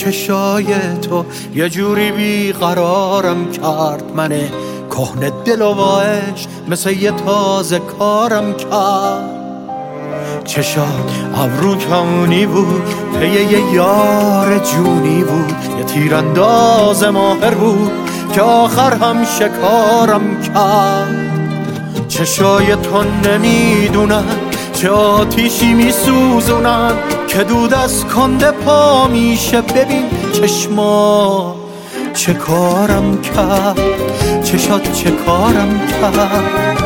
چشای تو یه جوری بیقرارم کرد، من کهنه دل و عشق مثل یه تازه کارم کرد. چشات ابرو کمونی بود، پی یه یار جونی بود، یه تیرانداز ماهر بود که آخر هم شکارم کرد. چشای تو نمیدونن چه آتیشی میسوزونن که دود از کنده پا میشه. ببین چشما چه کارم کرد، چشات چه کارم کرد.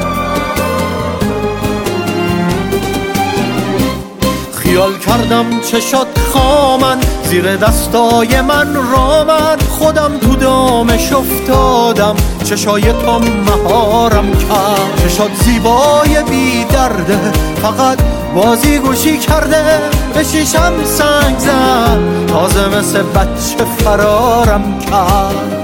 خیال کردم چشات خامن، زیر دستای من رامن، خودم تو دامش افتادم، چشای تو مهارم کرد. چشات زیبای بی درده، فقط بازی گوشی کرده، به شیشم سنگ زد، تازه مثل بچه فرارم کرد.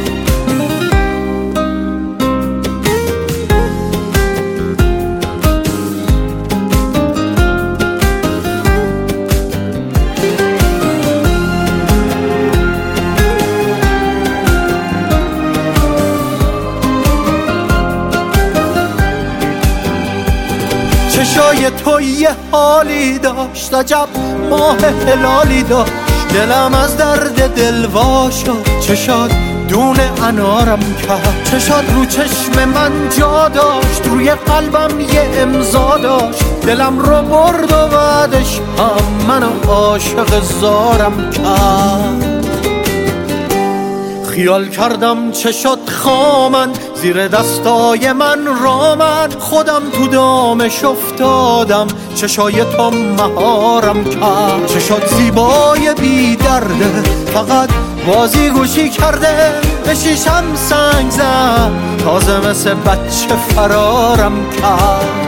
چشای تو یه حالی داشت، عجب ماه هلالی داشت، دلم از درد دل وا شد. چشات دونه انارم کرد، چشات رو چشم من جا داشت، روی قلبم یه امضا داشت، دلم رو برد و بعدش هم منو عاشق زارم کرد. خیال کردم چشات خامن، زیر دستای من رامن، خودم تو دامش افتادم، چشای تو مهارم کرد. چشات زیبای بی درده، فقط بازی گوشی کرده، به شیشم سنگ زد، تازه مثل بچه فرارم کرد.